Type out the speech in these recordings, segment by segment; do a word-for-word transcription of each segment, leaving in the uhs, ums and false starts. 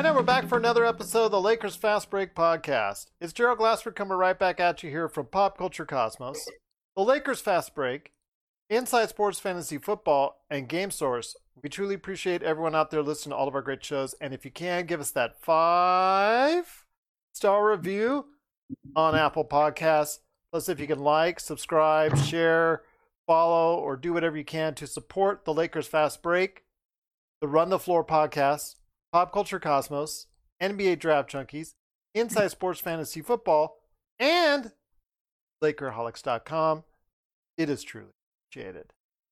And we're back for another episode of the Lakers Fast Break Podcast. It's Gerald Glassford coming right back at you here from Pop Culture Cosmos. The Lakers Fast Break, Inside Sports Fantasy Football, and Game Source. We truly appreciate everyone out there listening to all of our great shows. And if you can, give us that five-star review on Apple Podcasts. Plus, if you can like, subscribe, share, follow, or do whatever you can to support the Lakers Fast Break, the Run the Floor Podcast, Pop Culture Cosmos, N B A Draft Junkies, Inside Sports Fantasy Football, and Lakerholics dot com. It is truly appreciated.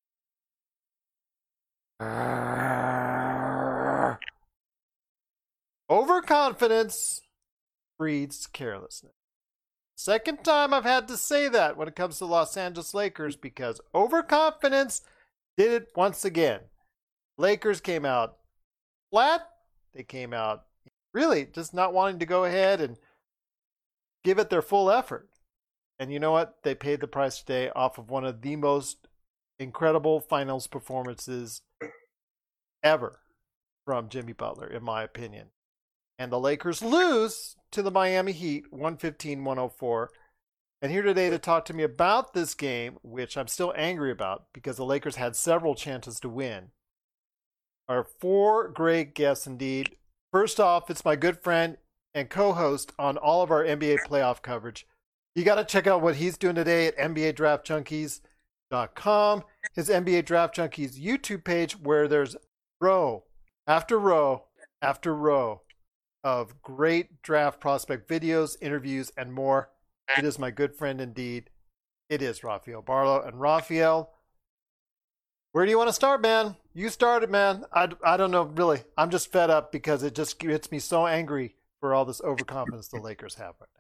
Overconfidence breeds carelessness. Second time I've had to say that when it comes to the Los Angeles Lakers, because overconfidence did it once again. Lakers came out flat. They came out really just not wanting to go ahead and give it their full effort. And you know what? They paid the price today off of one of the most incredible finals performances ever from Jimmy Butler, in my opinion. And the Lakers lose to the Miami Heat, one fifteen to one oh four. And here today to talk to me about this game, which I'm still angry about because the Lakers had several chances to win, are four great guests indeed. First off, it's my good friend and co-host on all of our N B A playoff coverage. You got to check out what he's doing today at N B A Draft Junkies dot com, his N B A Draft Junkies YouTube page, where there's row after row after row of great draft prospect videos, interviews, and more. It is my good friend indeed. It is Rafael Barlow. And Rafael, where do you want to start, man? You started, man. I, I don't know, really. I'm just fed up because it just gets me so angry for all this overconfidence the Lakers have right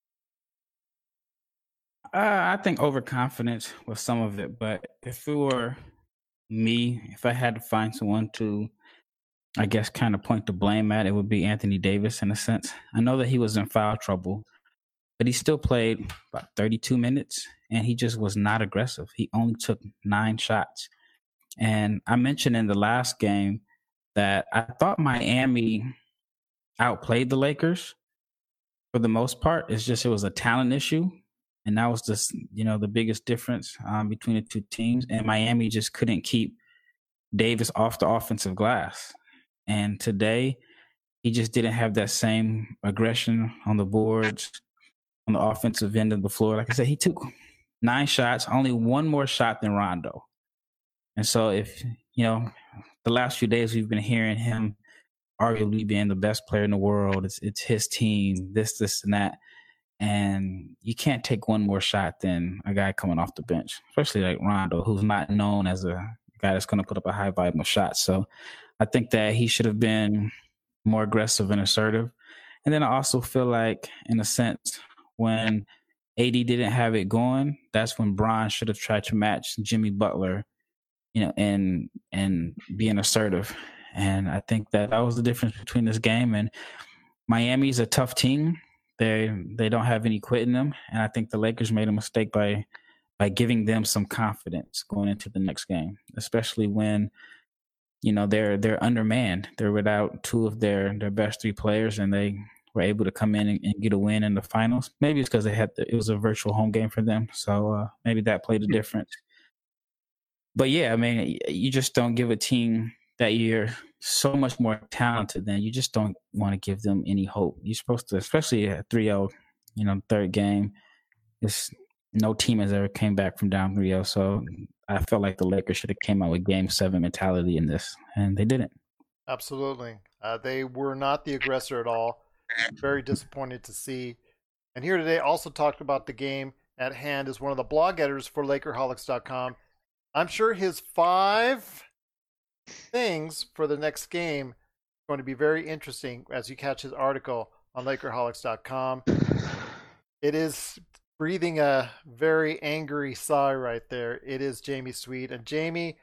now. Uh, I think overconfidence was some of it, but if it were me, if I had to find someone to, I guess, kind of point the blame at, it would be Anthony Davis in a sense. I know that he was in foul trouble, but he still played about thirty-two minutes, and he just was not aggressive. He only took nine shots. And I mentioned in the last game that I thought Miami outplayed the Lakers for the most part. It's just it was a talent issue. And that was just, you know, the biggest difference um, between the two teams. And Miami just couldn't keep Davis off the offensive glass. And today, he just didn't have that same aggression on the boards, on the offensive end of the floor. Like I said, he took nine shots, only one more shot than Rondo. And so if, you know, the last few days we've been hearing him arguably being the best player in the world. It's it's his team, this, this, and that. And you can't take one more shot than a guy coming off the bench, especially like Rondo, who's not known as a guy that's going to put up a high volume of shots. So I think that he should have been more aggressive and assertive. And then I also feel like, in a sense, when A D didn't have it going, that's when Bron should have tried to match Jimmy Butler, you know, and and being assertive. And I think that that was the difference between this game. And Miami's a tough team. They they don't have any quit in them. And I think the Lakers made a mistake by by giving them some confidence going into the next game, especially when, you know, they're they're undermanned. They're without two of their, their best three players, and they were able to come in and, and get a win in the finals. Maybe it's because they had the, it was a virtual home game for them. So uh, maybe that played a difference. But yeah, I mean, you just don't give a team that you're so much more talented than, you just don't want to give them any hope. You're supposed to, especially at three oh, you know, third game, it's, no team has ever came back from down three oh. So I felt like the Lakers should have came out with game seven mentality in this, and they didn't. Absolutely. Uh, they were not the aggressor at all. Very disappointed to see. And here today also talked about the game at hand is one of the blog editors for Lakerholics dot com. I'm sure his five things for the next game is going to be very interesting as you catch his article on Lakerholics dot com. It is breathing a very angry sigh right there. It is Jamie Sweet. And Jamie,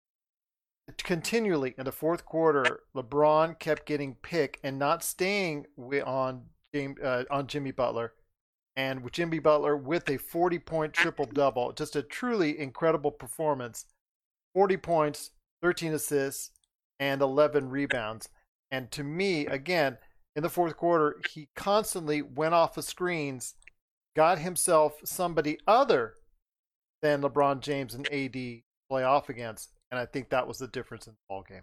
continually in the fourth quarter, LeBron kept getting picked and not staying on James, uh, on Jimmy Butler. And with Jimmy Butler with a forty-point triple-double, just a truly incredible performance. forty points, thirteen assists, and eleven rebounds. And to me, again, in the fourth quarter, he constantly went off the screens, got himself somebody other than LeBron James and A D play off against, and I think that was the difference in the ball game.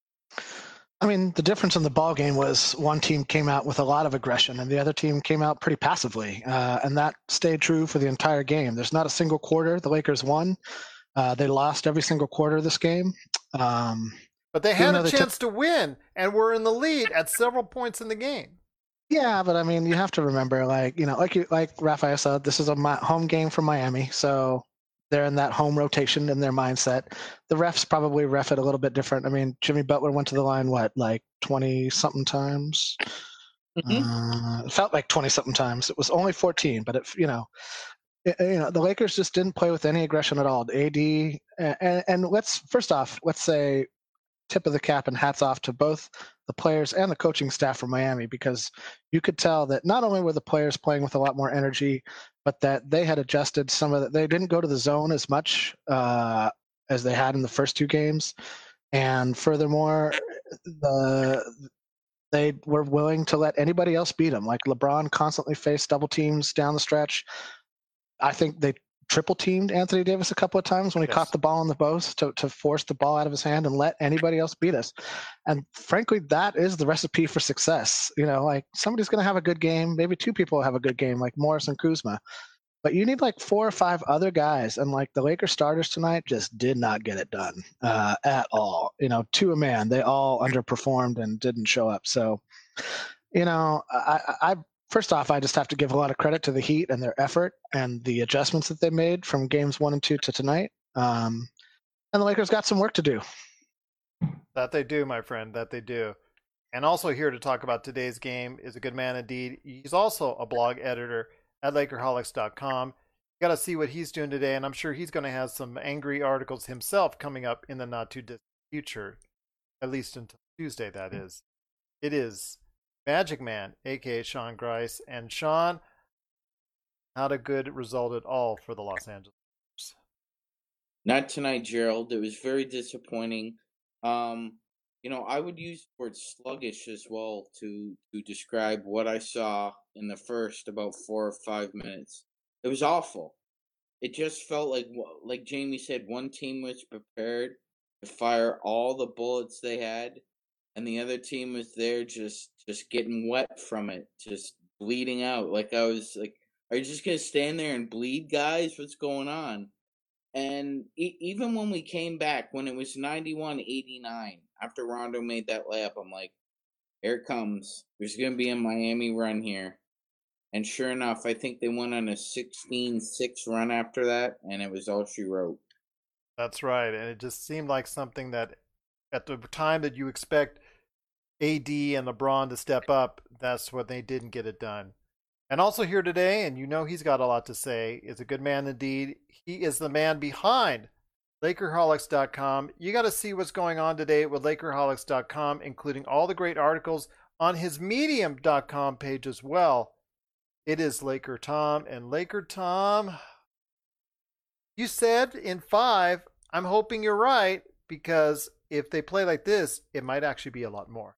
I mean, the difference in the ball game was one team came out with a lot of aggression and the other team came out pretty passively, uh, and that stayed true for the entire game. There's not a single quarter the Lakers won. Uh, they lost every single quarter of this game. Um, but they had a chance t- to win and were in the lead at several points in the game. Yeah, but I mean, you have to remember, like you know, like you, like Raphael said, this is a home game for Miami, so they're in that home rotation in their mindset. The refs probably ref it a little bit different. I mean, Jimmy Butler went to the line, what, like twenty-something times? Mm-hmm. Uh, it felt like twenty-something times. It was only fourteen, but, it, you know, it, you know, the Lakers just didn't play with any aggression at all. A D, and, and let's, first off, let's say tip of the cap and hats off to both the players and the coaching staff from Miami, because you could tell that not only were the players playing with a lot more energy, but that they had adjusted some of that. They didn't go to the zone as much uh, as they had in the first two games. And furthermore, the they were willing to let anybody else beat them. Like LeBron constantly faced double teams down the stretch. I think they triple teamed Anthony Davis a couple of times when he yes. caught the ball in the post to, to force the ball out of his hand and let anybody else beat us. And frankly, that is the recipe for success. You know, like somebody's going to have a good game. Maybe two people have a good game, like Morris and Kuzma. But you need like four or five other guys. And like the Lakers starters tonight just did not get it done uh, at all. You know, to a man, they all underperformed and didn't show up. So, you know, I, I First off, I just have to give a lot of credit to the Heat and their effort and the adjustments that they made from games one and two to tonight. Um, and the Lakers got some work to do. That they do, my friend, that they do. And also here to talk about today's game is a good man indeed. He's also a blog editor at Lakerholics dot com. You got to see what he's doing today, and I'm sure he's going to have some angry articles himself coming up in the not too distant future, at least until Tuesday, that is. It is Magic Man, a k a. Sean Grice. And Sean, not a good result at all for the Los Angeles Lakers. Not tonight, Gerald. It was very disappointing. Um, you know, I would use the word sluggish as well to, to describe what I saw in the first about four or five minutes. It was awful. It just felt like, like Jamie said, one team was prepared to fire all the bullets they had, and the other team was there just just getting wet from it, just bleeding out. Like I was like, are you just going to stand there and bleed, guys? What's going on? And e- even when we came back, when it was ninety-one eighty-nine, after Rondo made that layup, I'm like, here it comes. There's going to be a Miami run here. And sure enough, I think they went on a sixteen six run after that, and it was all she wrote. That's right. And it just seemed like something that at the time that you expect A D and LeBron to step up, that's when they didn't get it done. And also here today, and you know he's got a lot to say, is a good man indeed. He is the man behind Lakerholics dot com. You got to see what's going on today with Lakerholics dot com, including all the great articles on his Medium dot com page as well. It is Laker Tom. And Laker Tom, you said in five, I'm hoping you're right, because if they play like this, it might actually be a lot more.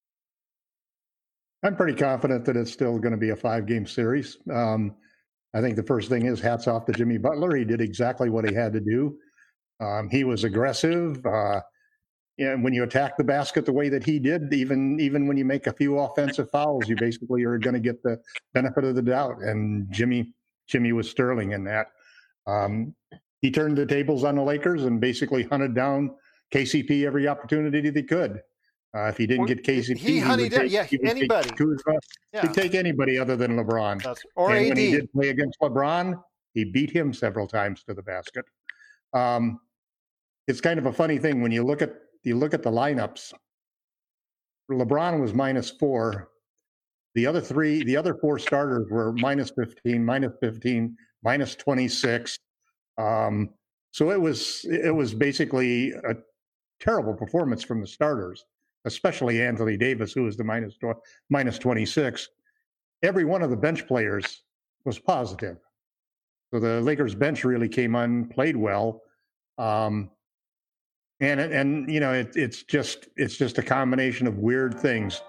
I'm pretty confident that it's still going to be a five-game series. Um, I think the first thing is hats off to Jimmy Butler. He did exactly what he had to do. Um, he was aggressive. Uh, and when you attack the basket the way that he did, even even when you make a few offensive fouls, you basically are going to get the benefit of the doubt. And Jimmy Jimmy was sterling in that. Um, he turned the tables on the Lakers and basically hunted down K C P every opportunity that he could. Uh, if he didn't get K C P, he, he would take, yeah, he would anybody. Take Kuzma. Yeah. He'd take anybody other than LeBron. That's, or and A D. When he did play against LeBron, he beat him several times to the basket. Um, it's kind of a funny thing when you look at you look at the lineups. LeBron was minus four. The other three, the other four starters were minus fifteen, minus fifteen, minus twenty-six. Um, so it was it was basically a terrible performance from the starters, especially Anthony Davis, who was the minus minus twenty-six. Every one of the bench players was positive. So the Lakers bench really came on, played well. Um, And and you know it, it's just it's just a combination of weird things.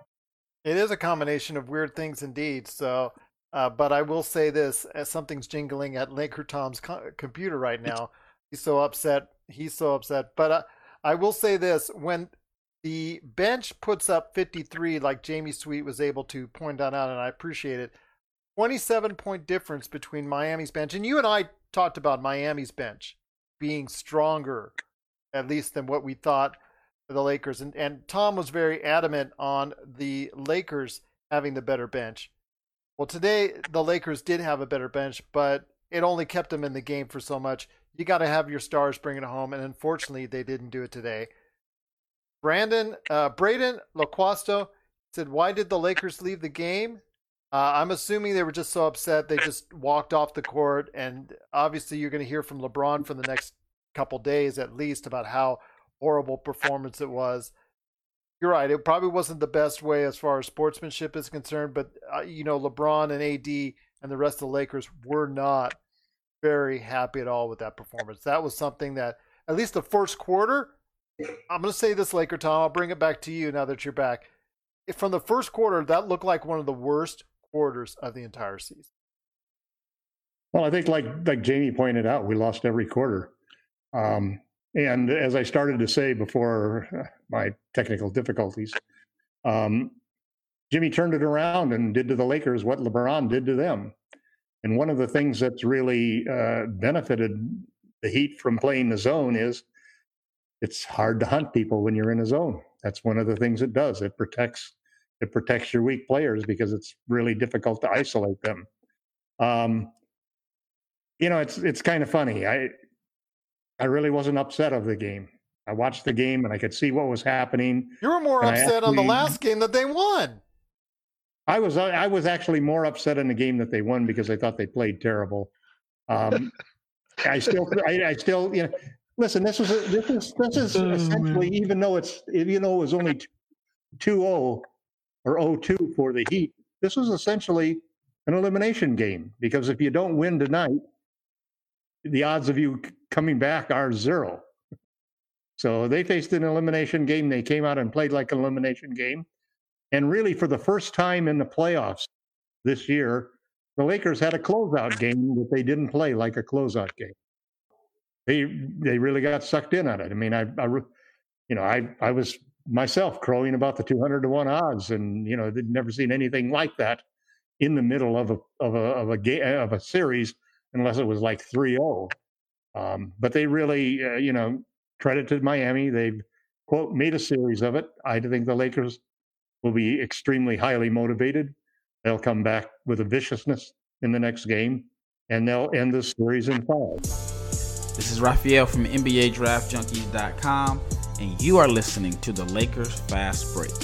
It is a combination of weird things indeed. So, uh, but I will say this: as something's jingling at Laker Tom's co- computer right now. He's so upset. He's so upset. But uh, I will say this: when the bench puts up fifty-three, like Jamie Sweet was able to point that out, and I appreciate it. twenty-seven point difference between Miami's bench, and you and I talked about Miami's bench being stronger, at least than what we thought for the Lakers. And, and Tom was very adamant on the Lakers having the better bench. Well, today the Lakers did have a better bench, but it only kept them in the game for so much. You got to have your stars bring it home, and unfortunately they didn't do it today. Brandon, uh, Braden LaQuasto said, why did the Lakers leave the game? Uh, I'm assuming they were just so upset they just walked off the court, and obviously you're going to hear from LeBron for the next couple days at least about how horrible performance it was. You're right, it probably wasn't the best way as far as sportsmanship is concerned, but uh, you know, LeBron and A D and the rest of the Lakers were not very happy at all with that performance. That was something that, at least the first quarter, I'm going to say this, Laker Tom, I'll bring it back to you now that you're back. If from the first quarter, that looked like one of the worst quarters of the entire season. Well, I think like like Jamie pointed out, we lost every quarter. Um, and as I started to say before my technical difficulties, um, Jimmy turned it around and did to the Lakers what LeBron did to them. And one of the things that's really uh, benefited the Heat from playing the zone is it's hard to hunt people when you're in a zone. That's one of the things it does. It protects it protects your weak players because it's really difficult to isolate them. Um, you know, it's it's kind of funny. I I really wasn't upset of the game. I watched the game and I could see what was happening. You were more And I upset on the actually- last game that they won. I was I was actually more upset in the game that they won because I thought they played terrible. Um, I still I, I still you know listen. This was a, this is this is Oh, essentially man. even though it's even though it was only two oh or oh two for the Heat. This was essentially an elimination game because if you don't win tonight, the odds of you c- coming back are zero. So they faced an elimination game. They came out and played like an elimination game. And really, for the first time in the playoffs this year, the Lakers had a closeout game that they didn't play like a closeout game. They they really got sucked in on it. I mean, I, I re- you know, I I was myself crowing about the two hundred to one odds, and you know, they'd never seen anything like that in the middle of a of a of a game of a series, unless it was like three oh. Um, but they really, uh, you know, credit to Miami. They've quote made a series of it. I think the Lakers will be extremely highly motivated. They'll come back with a viciousness in the next game, and they'll end this series in five. This is Raphael from N B A Draft Junkies dot com, and you are listening to the Lakers Fast Break.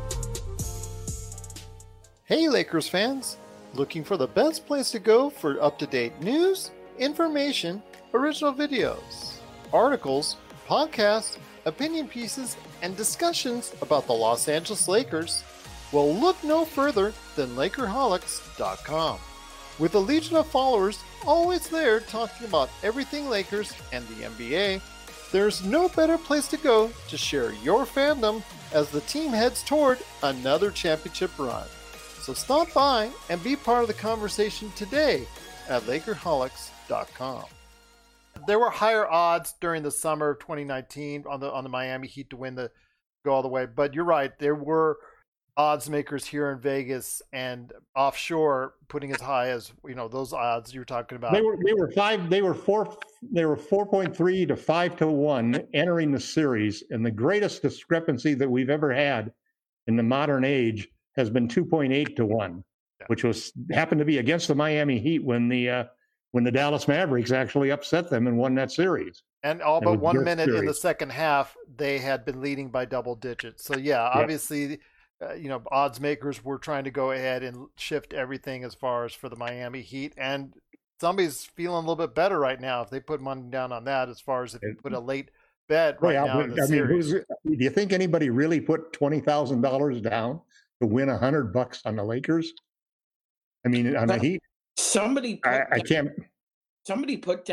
Hey Lakers fans, looking for the best place to go for up-to-date news, information, original videos, articles, podcasts, opinion pieces, and discussions about the Los Angeles Lakers? Well, look no further than Lakerholics dot com. With a legion of followers always there talking about everything Lakers and the N B A, there's no better place to go to share your fandom as the team heads toward another championship run. So stop by and be part of the conversation today at Lakerholics dot com. There were higher odds during the summer of twenty nineteen on the on the Miami Heat to win the go all the way, but you're right, there were odds makers here in Vegas and offshore putting as high as, you know, those odds you're talking about. They were they were five. They were four. They were four point three to five to one entering the series, and the greatest discrepancy that we've ever had in the modern age has been two point eight to one, Yeah. which was happened to be against the Miami Heat when the uh, when the Dallas Mavericks actually upset them and won that series. And all That but was one their minute in the series. second half, they had been leading by double digits. So yeah, obviously, uh, you know, odds makers were trying to go ahead and shift everything as far as for the Miami Heat. And somebody's feeling a little bit better right now if they put money down on that. As far as if you put a late bet right Well, now in the I mean, series. who's, do you think anybody really put twenty thousand dollars down to win a hundred bucks on the Lakers? I mean, on the Heat, Somebody put I, I down, can't. somebody put down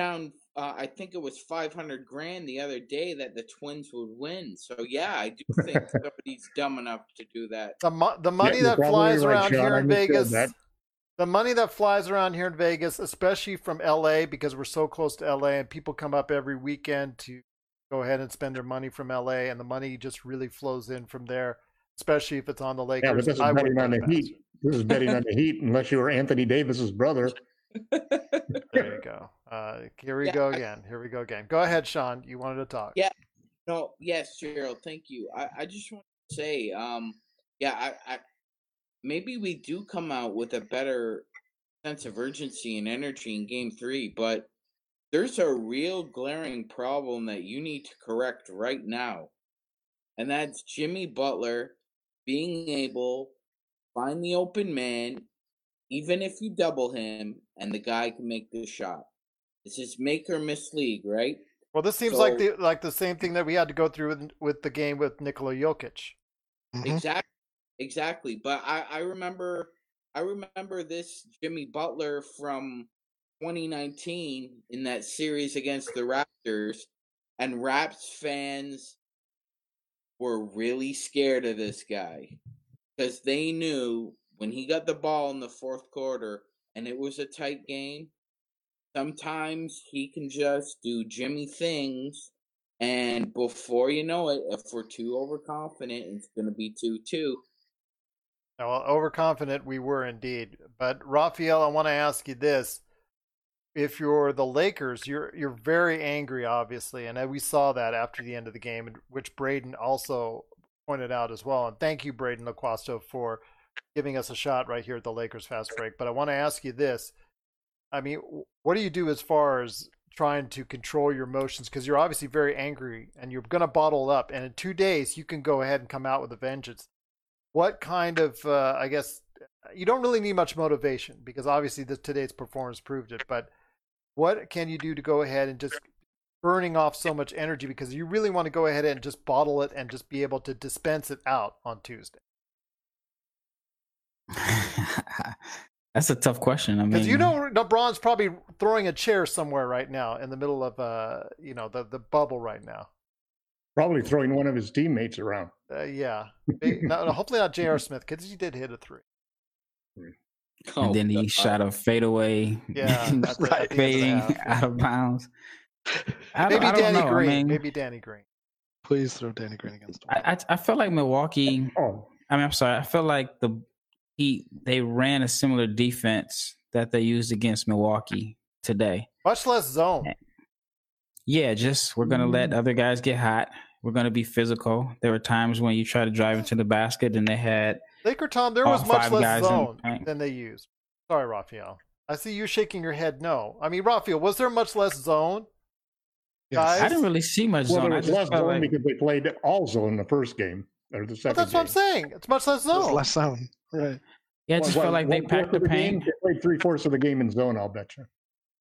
uh, I think it was five hundred grand the other day that the Twins would win. So yeah, I do think somebody's dumb enough to do that. The mo- the money Yeah, you're that probably flies right, around Sean. here I in misread Vegas, that. the money that flies around here in Vegas, especially from L A, because we're so close to L A, and people come up every weekend to go ahead and spend their money from L A, and the money just really flows in from there, especially if it's on the Lakers. Yeah, but this is I betting wouldn't on the put it Heat. This is betting on the Heat, unless you were Anthony Davis's brother. past. There you go. Uh, here we Yeah, go I- again. Here we go again. Go ahead, Sean. You wanted to talk. Yeah. No, yes, Gerald, thank you. I, I just want to say, um, yeah, I, I maybe we do come out with a better sense of urgency and energy in game three, but there's a real glaring problem that you need to correct right now. And that's Jimmy Butler being able to find the open man, even if you double him, and the guy can make the shot. This is make or miss league, right? Well, this seems So- like the like the same thing that we had to go through with, with the game with Nikola Jokic. Mhm. Exactly, exactly. But I, I remember, I remember this Jimmy Butler from twenty nineteen in that series against the Raptors, and Raps fans were really scared of this guy because they knew when he got the ball in the fourth quarter and it was a tight game, sometimes he can just do Jimmy things, and before you know it, if we're too overconfident, it's going to be two two. Now, well, overconfident we were indeed. But Raphael, I want to ask you this: if you're the Lakers, you're you're very angry, obviously, and we saw that after the end of the game, which Braden also pointed out as well. And thank you, Braden LaQuasto, for giving us a shot right here at the Lakers Fast Break. But I want to ask you this: I mean, what do you do as far as trying to control your emotions? Because you're obviously very angry and you're going to bottle it up. And in two days, you can go ahead and come out with a vengeance. What kind of, uh, I guess, you don't really need much motivation because obviously this, today's performance proved it. But what can you do to go ahead and just burning off so much energy because you really want to go ahead and just bottle it and just be able to dispense it out on Tuesday? That's a tough question. I mean, Because you know LeBron's probably throwing a chair somewhere right now in the middle of uh you know the the bubble right now. Probably throwing one of his teammates around. Uh, yeah, Maybe- no, no, hopefully not J R. Smith because he did hit a three. and then he God. shot a fadeaway, Yeah, at the- at the end of the fading half, yeah. out of bounds. I don't, Maybe I don't Danny know. I Green. mean, Maybe Danny Green. Please throw Danny Green against him. I, I I felt like Milwaukee. Oh, I mean, I'm sorry. I felt like the Heat they ran a similar defense that they used against Milwaukee today. Much less zone. Yeah, just we're gonna let other guys get hot. We're gonna be physical. There were times when you try to drive into the basket and they had Laker Tom, there all was much five less guys in zone the paint. than they used. Sorry, Raphael. I see you shaking your head. No, I mean Raphael, was there much less zone? Guys? I didn't really see much well, zone. there I was just less felt zone like because they played all zone the first game or the Well, second that's game. what I'm saying. It's much less There's zone. less zone. Right. yeah, it just One- felt like they one-fourth packed the of game, paint. They played three fourths of the game in zone. I'll bet you.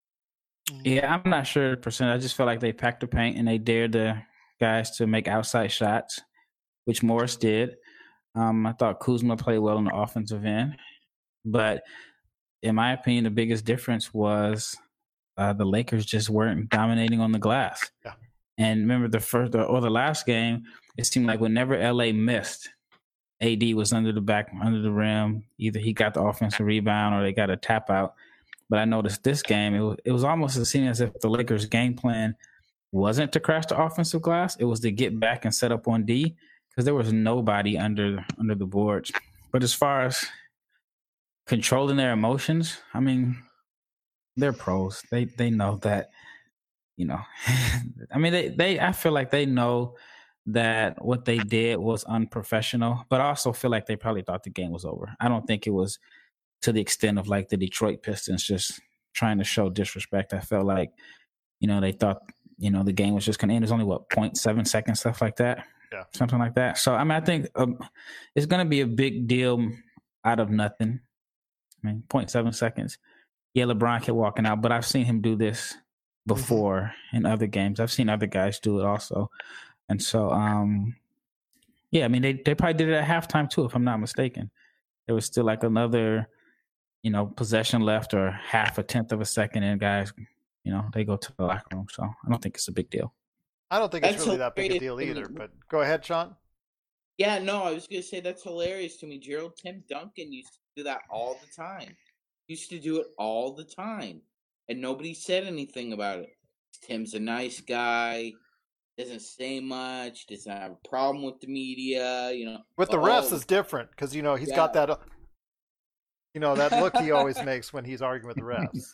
Yeah, I'm not sure the percent. I just felt like they packed the paint and they dared the guys to make outside shots, which Morris did. Um, I thought Kuzma played well on the offensive end, but in my opinion, the biggest difference was uh, the Lakers just weren't dominating on the glass. Yeah. And remember the first or the last game, it seemed like whenever L A missed, A D was under the back, under the rim. Either he got the offensive rebound or they got a tap out. But I noticed this game, it was, it was almost as seemed as if the Lakers' game plan wasn't to crash the offensive glass. It was to get back and set up on D because there was nobody under under the boards. But as far as controlling their emotions, I mean, they're pros. They they know that, you know. I mean, they, they I feel like they know that what they did was unprofessional, but I also feel like they probably thought the game was over. I don't think it was to the extent of like the Detroit Pistons just trying to show disrespect. I felt like, you know, they thought, you know, the game was just going to end. It was only, what, zero point seven seconds, stuff like that? Yeah. Something like that. So, I mean, I think um, it's going to be a big deal out of nothing. I mean, zero point seven seconds. Yeah, LeBron kept walking out, but I've seen him do this before mm-hmm. in other games. I've seen other guys do it also. And so, um, yeah, I mean, they, they probably did it at halftime too, if I'm not mistaken. There was still like another, you know, possession left or half a tenth of a second, and guys, you you know, they go to the locker room. So I don't think it's a big deal. I don't think That's it's really that big a deal hilarious. either. But go ahead, Sean. Yeah, no, I was gonna say that's hilarious to me, Gerald. Tim Duncan used to do that all the time. Used to do it all the time, and nobody said anything about it. Tim's a nice guy, doesn't say much, doesn't have a problem with the media, you know. With the Oh, refs is different because you know he's Yeah. got that, uh, you know, that look he always makes when he's arguing with the refs.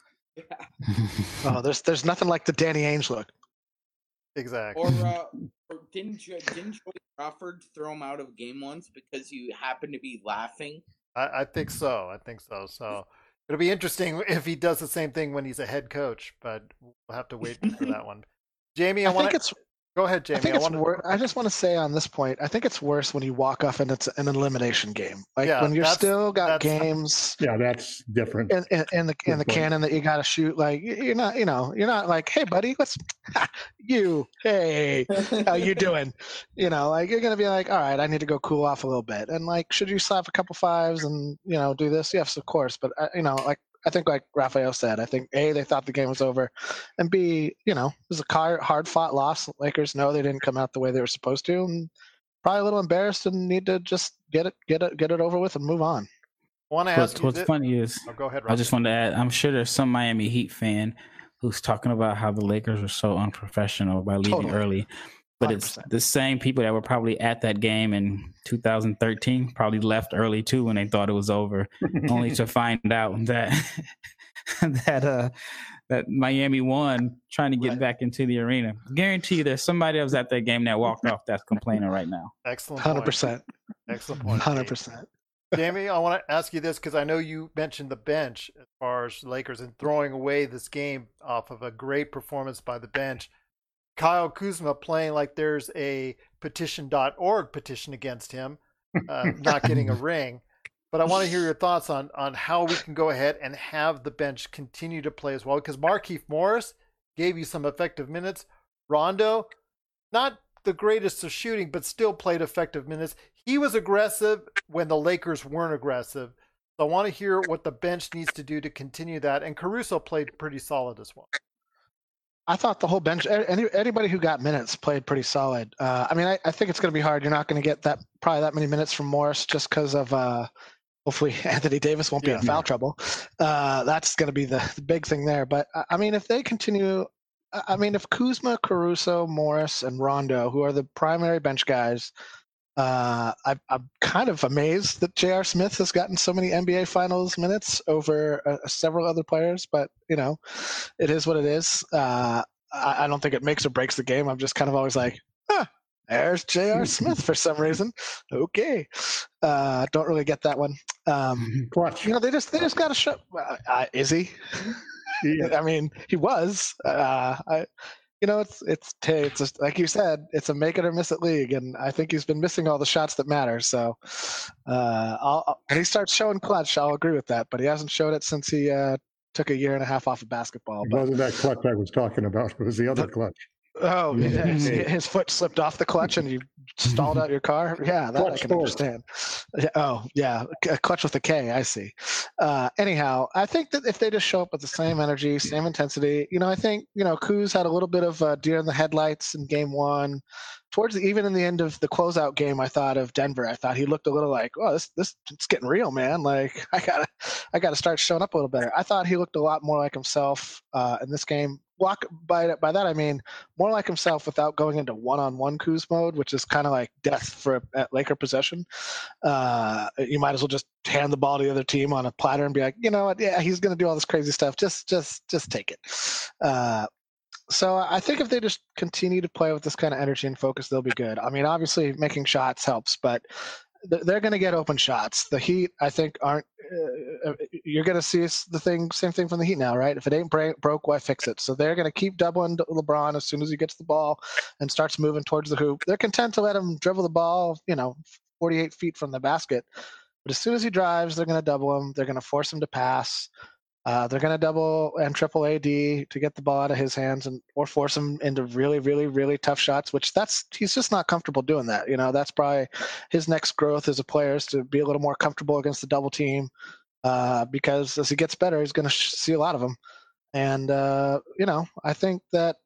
Oh, there's there's nothing like the Danny Ainge look. Exactly. Or, uh, or didn't Jo- didn't Joey Crawford throw him out of game once because you happened to be laughing? I, I think so. I think so. So it'll be interesting if he does the same thing when he's a head coach, but we'll have to wait for that one. Jamie, I, I want think to it's go ahead, Jamie. I think I it's want wor- I just want to say on this point, I think it's worse when you walk off and it's an elimination game. Like Yeah, when you're that's- still got that's- games Yeah, that's different. in, in, in the in the Good point. cannon that you got to shoot. Like y- you're not, you know, you're not like, hey buddy, let's you, hey, how you doing? You know, like you're gonna be like, all right, I need to go cool off a little bit. And like, should you slap a couple fives and you know do this? Yes, of course. But uh, you know, like I think like Raphael said, I think A, they thought the game was over, and B, you know, it was a hard fought loss. Lakers know they didn't come out the way they were supposed to, and probably a little embarrassed and need to just get it, get it, get it over with and move on. I want to What's, ask you what's thi- funny is, Oh, go ahead, I just Rob. wanted to add, I'm sure there's some Miami Heat fan who's talking about how the Lakers were so unprofessional by leaving Totally. early. But one hundred it's percent. the same people that were probably at that game in two thousand thirteen probably left early too when they thought it was over, only to find out that that uh that Miami won, trying to get Right. back into the arena. Guarantee you there's somebody that was at that game that walked off that's complaining right now. Excellent Hundred point. percent. Excellent point. Hundred Jamie. percent. Jamie, I want to ask you this because I know you mentioned the bench as far as Lakers and throwing away this game off of a great performance by the bench. Kyle Kuzma playing like there's a petition dot org petition against him, uh, not getting a ring. But I want to hear your thoughts on on how we can go ahead and have the bench continue to play as well. Because Markieff Morris gave you some effective minutes. Rondo, not the greatest of shooting, but still played effective minutes. He was aggressive when the Lakers weren't aggressive. So I want to hear what the bench needs to do to continue that. And Caruso played pretty solid as well. I thought the whole bench, any, anybody who got minutes played pretty solid. Uh, I mean, I, I think it's going to be hard. You're not going to get that probably that many minutes from Morris just because of uh, hopefully Anthony Davis won't be Yeah. in foul trouble. Uh, that's going to be the, the big thing there. But I- I mean, if they continue, I I mean, if Kuzma, Caruso, Morris, and Rondo, who are the primary bench guys, uh, I, I'm kind of amazed that J R. Smith has gotten so many N B A Finals minutes over uh, several other players. But you know, it is what it is. Uh, I, I don't think it makes or breaks the game. I'm just kind of always like, huh, there's J R. Smith for some reason. Okay, uh, don't really get that one. Um, Clutch. you know, they just they just got to show. Uh, uh, is he? Yeah. I mean, he was. Uh, I, you know, it's it's it's just, like you said, it's a make it or miss it league, and I think he's been missing all the shots that matter. So, uh, I'll, I'll- when he starts showing clutch, I'll agree with that. But he hasn't showed it since he uh, took a year and a half off of basketball. It But wasn't that clutch I was talking about. It was the other clutch. oh, Yeah. yeah, his, his foot slipped off the clutch and you stalled out your car. Yeah, that I Clutch can sports. understand. Yeah, oh, yeah, a clutch with a K. I see. Uh, anyhow, I think that if they just show up with the same energy, same intensity, you know, I think you know Kuz had a little bit of uh, deer in the headlights in game one. Towards the, even in the end of the closeout game, I thought of Denver. I thought he looked a little like, oh, this this it's getting real, man. Like I gotta I gotta start showing up a little better. I thought he looked a lot more like himself uh, in this game. Walk by by that I mean more like himself without going into one-on-one Kuz mode, which is kind of like death for at Laker possession. Uh, you might as well just hand the ball to the other team on a platter and be like, you know what, yeah, he's going to do all this crazy stuff. Just, just, just take it. Uh, so I think if they just continue to play with this kind of energy and focus, they'll be good. I mean, obviously making shots helps, but they're going to get open shots. The Heat, I think, aren't. Uh, you're going to see the thing, same thing from the Heat now, right? If it ain't break, broke, why fix it? So they're going to keep doubling LeBron as soon as he gets the ball and starts moving towards the hoop. They're content to let him dribble the ball, you know, forty-eight feet from the basket. But as soon as he drives, they're going to double him. They're going to force him to pass. Uh, they're going to double and triple A D to get the ball out of his hands and or force him into really, really, really tough shots, which that's he's just not comfortable doing that. You know, that's probably his next growth as a player is to be a little more comfortable against the double team uh, because as he gets better, he's going to sh- see a lot of them. And uh, you know, I think that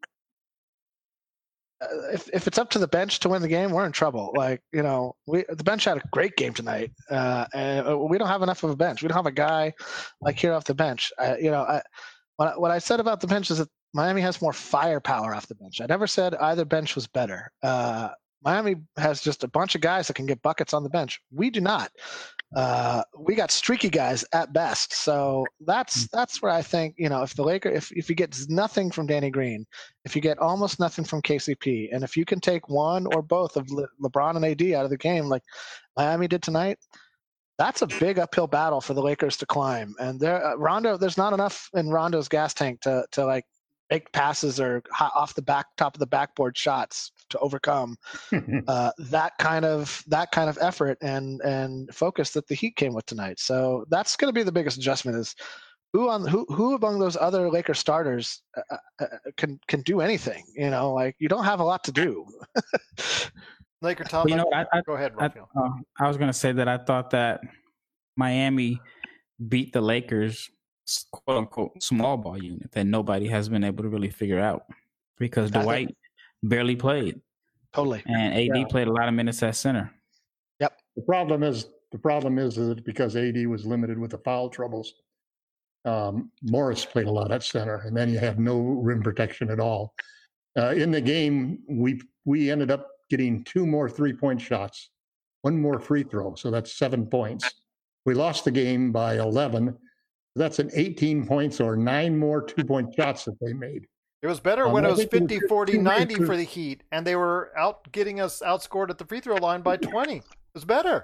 uh, if if it's up to the bench to win the game, we're in trouble. Like, you know, we the bench had a great game tonight, uh, and we don't have enough of a bench. We don't have a guy like here off the bench. I, you know, I, what I, what I said about the bench is that Miami has more firepower off the bench. I never said either bench was better. Uh, Miami has just a bunch of guys that can get buckets on the bench. We do not. Uh, we got streaky guys at best. So that's that's where I think, you know, if the Lakers, if if you get nothing from Danny Green, if you get almost nothing from K C P, and if you can take one or both of Le- LeBron and A D out of the game, like Miami did tonight, that's a big uphill battle for the Lakers to climb. And there, uh, Rondo, there's not enough in Rondo's gas tank to to like make passes or hot off the back top of the backboard shots to overcome uh, that kind of that kind of effort and and focus that the Heat came with tonight. So that's going to be the biggest adjustment: is who on who who among those other Lakers starters uh, uh, can can do anything. You know, like you don't have a lot to do. Laker Tom, Well, you know, I, I, go ahead, I, Raphael. uh, I was going to say that I thought that Miami beat the Lakers, quote unquote, small ball unit that nobody has been able to really figure out because I Dwight think- barely played Totally. and A D Yeah. played a lot of minutes at center. The problem is the problem is that because A D was limited with the foul troubles, um, Morris played a lot at center, and then you have no rim protection at all. Uh, in the game, we we ended up getting two more three point shots, one more free throw, so that's seven points. We lost the game by eleven. That's an eighteen points or nine more two point shots that they made. It was better Um, when I it was think it was fifty, forty, two ninety reasons- for the Heat, and they were out getting us outscored at the free throw line by twenty. It was better.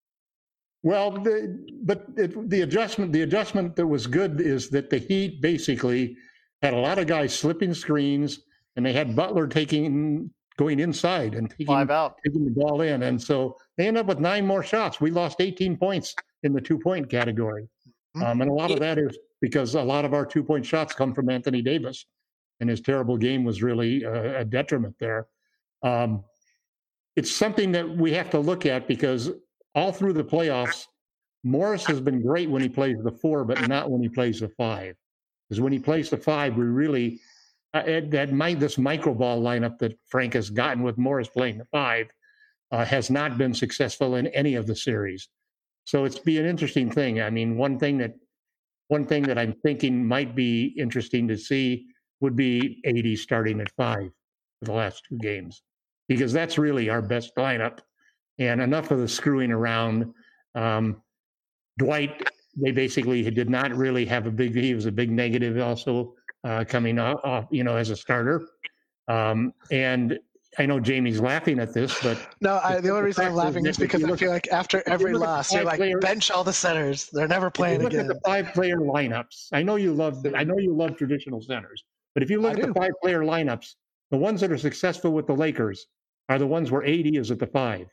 Well, the, but it, the adjustment the adjustment that was good is that the Heat basically had a lot of guys slipping screens, and they had Butler taking going inside and taking, Five out. taking the ball in, and so they ended up with nine more shots. We lost eighteen points in the two point category, um, and a lot of that is because a lot of our two point shots come from Anthony Davis, and his terrible game was really a, a detriment there. Um, it's something that we have to look at because all through the playoffs, Morris has been great when he plays the four, but not when he plays the five. Because when he plays the five, we really uh, that might this micro ball lineup that Frank has gotten with Morris playing the five uh, has not been successful in any of the series. So it's be an interesting thing. I mean, one thing that one thing that I'm thinking might be interesting to see would be A D starting at five for the last two games, because that's really our best lineup. And enough of the screwing around. Um, Dwight, they basically did not really have a big, he was a big negative also uh, coming off, off, you know, as a starter. Um, and I know Jamie's laughing at this, but No, I, the only reason I'm fact is laughing that is if because you I look- feel like after every look at the loss, you're five like, players- bench all the centers. They're never if playing you look again. at the five-player lineups, I know you love, I know you love traditional centers, but if you look I at do. the five-player lineups, the ones that are successful with the Lakers are the ones where A D is at the five.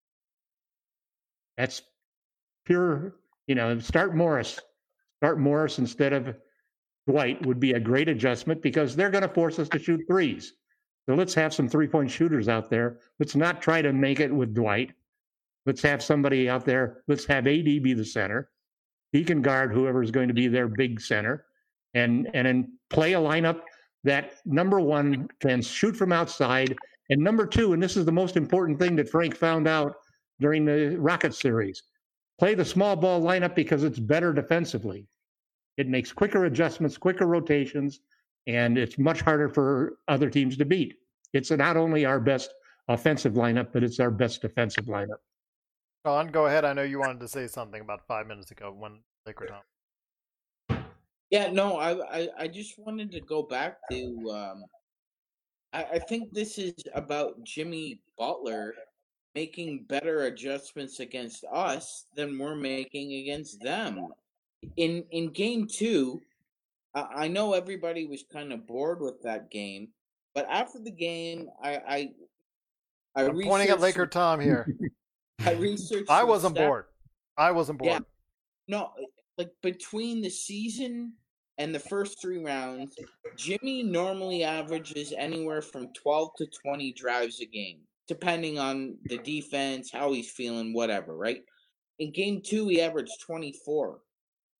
That's pure, you know, start Morris. Start Morris instead of Dwight would be a great adjustment because they're going to force us to shoot threes. So let's have some three-point shooters out there. Let's not try to make it with Dwight. Let's have somebody out there. Let's have A D be the center. He can guard whoever's going to be their big center, and and then play a lineup that, number one, can shoot from outside, and number two, and this is the most important thing that Frank found out during the Rocket series, play the small ball lineup because it's better defensively. It makes quicker adjustments, quicker rotations, and it's much harder for other teams to beat. It's not only our best offensive lineup, but it's our best defensive lineup. Sean, go ahead. I know you wanted to say something about five minutes ago when Laker Tom. Yeah, no, I, I, I just wanted to go back to. Um, I, I think this is about Jimmy Butler making better adjustments against us than we're making against them. In in game two, I, I know everybody was kind of bored with that game, but after the game, I I, I I'm pointing at researched Laker some- Tom here. I researched. I some wasn't stat- bored. I wasn't bored. Yeah. No, like between the season and the first three rounds, Jimmy normally averages anywhere from twelve to twenty drives a game, depending on the defense, how he's feeling, whatever, right? In game two, he averaged twenty-four.